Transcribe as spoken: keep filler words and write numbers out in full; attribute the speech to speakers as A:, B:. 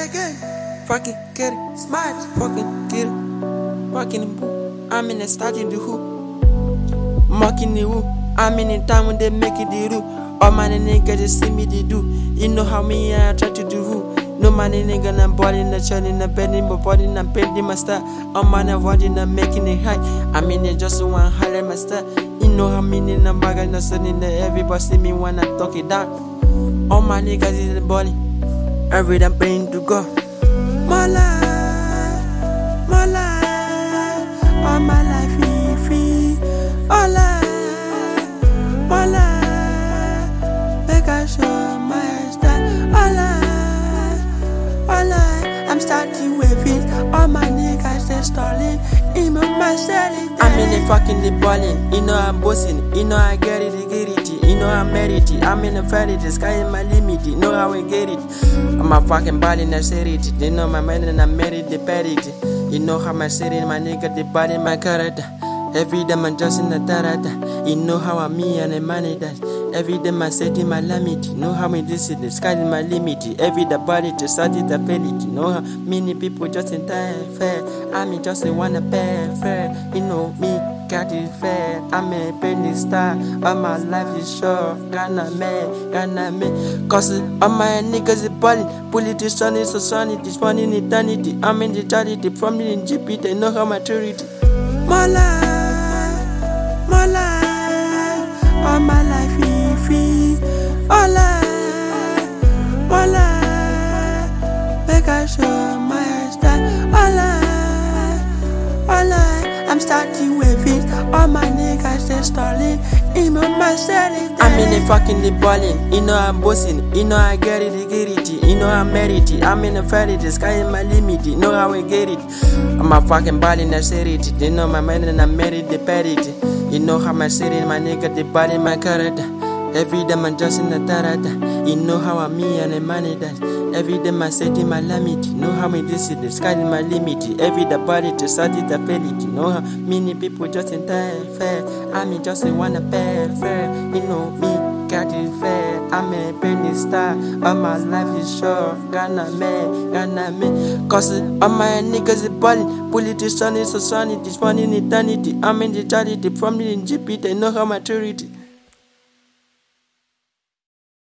A: again. Fucking get it, smart, fucking get it. Fucking the boo, I'm in the starting the hoop. Mocking the woo, I'm in the time when they make it the do. All my niggas just see me they do. You know how me I try to do who. No money nigga, I'm body in the churn in the bed in my body, I'm painting my star. All man avoiding, I'm making it high. I mean it just one highlight my star. You know how many in the bag and the sun in the everybody see me when I talk it down. All my niggas in the body, every day I'm praying to God. My life, my life, all my life free, free. All life, my life, make I show my style. All life, all life, I'm starting with it. All my niggas they stalling, even myself. I'm in the fucking the ballin', you know I'm bossing, you know I get it, I get it. You know I married it, I'm in a ferry, the sky is my limit, you know how we get it. I'm a fucking body in I said it, you know my man and I married the parity. You know how my city, my nigga, the body, my character. Every day I'm just in the tarata. You know how I'm me and I manage that. Every day my city, my limit. You know how me this is, the sky is my limit. Every day body to start it, I feel it. You know how many people just in time fair. I mean just wanna pay fair. You know me. Got it fair, I'm a penny star. All my life is sure. Gonna me, gonna me. Cause all my niggas is ballin'. Politician is so sunny, this fun in eternity. I'm in the charity, from the in G P, they know how maturity. My life, my life, all my life free, free. All life, my life, make I show my style. All life, all life. I'm starting with it. All my niggas they stalling, even myself. I'm in the fucking the ballin', you know I'm bossing, you know I get it, I get it. You know I married it, I'm in a ferry, the sky is my limit. You know how we get it. I'm a fucking ballin', I said it. You know my man and I married the parity. You know how my city, my nigga, the body, my character. Every day I'm just in the tarata. You know how I'm me and I manage that. Every day my city, my limit. You know how me this is, the sky is my limit. Every day body to start it, I feel it. You know how many people just in time fair. I mean just wanna pay fair. You know me, got it fair. I'm a penny star. All my life is sure. Gonna me, gonna me. Cause all my niggas is ballin'. Politician is so sunny, this fun in eternity. I'm in the charity, from the G P, they know how maturity.